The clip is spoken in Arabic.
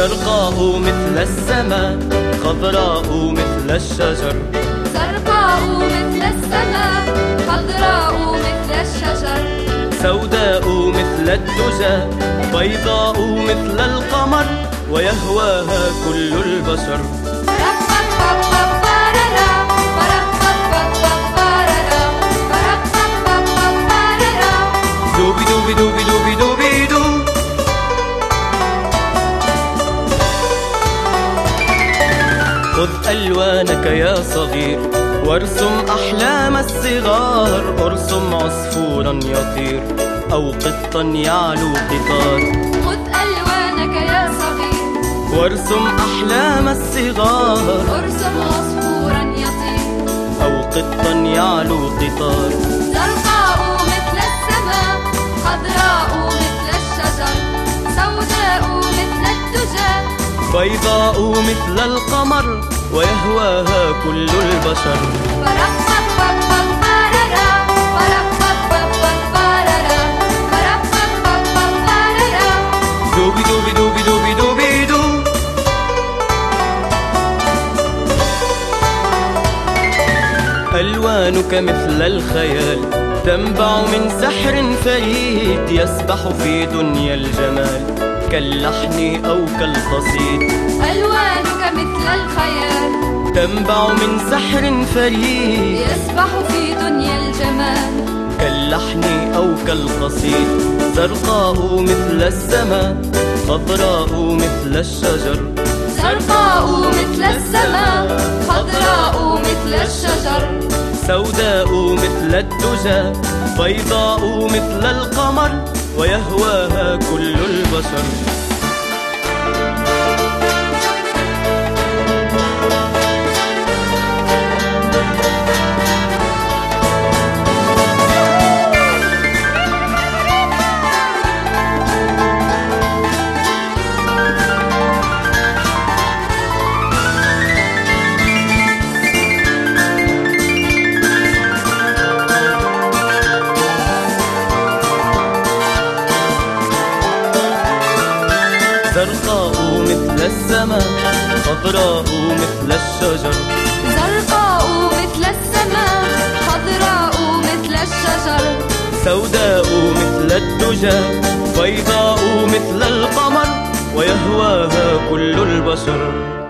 زرقاء مثل السماء، خضراء مثل الشجر. زرقاء مثل السماء، خضراء مثل الشجر. سوداء مثل الدجى، بيضاء مثل القمر، ويهواها كل البشر. دوبي دوبي دوبي دوبي دوبي دو. خذ ألوانك يا صغير وارسم أحلام الصغار. ارسم عصفورا يطير أو قطا يعلو قطار. خذ ألوانك يا صغير وارسم أحلام الصغار. ارسم عصفورا يطير أو قطا يعلو قطار. زرقاء مثل السماء، خضراء مثل الشجر. سوداء مثل الدجى، بيضاء مثل القمر، ويهواها كل البشر. دوبي دوبي دوبي دوبي دوبي دو. ألوانك مثل الخيال، تنبع من سحر فريد، يسبح في دنيا الجمال كاللحن أو كالقصيد. ألوانك مثل الخيال، تنبع من سحر فريد، يسبح في دنيا الجمال كاللحن أو كالقصيد. زرقاء مثل السماء، خضراء مثل الشجر. زرقاء مثل السماء، خضراء مثل الشجر. سوداء مثل الدجى، بيضاء مثل القمر، ويهواها كل البشر. زرقاء مثل السماء، خضراء مثل الشجر. زرقاء مثل السماء، خضراء مثل الشجر. سوداء مثل الدجى، بيضاء مثل القمر، ويهواها كل البشر.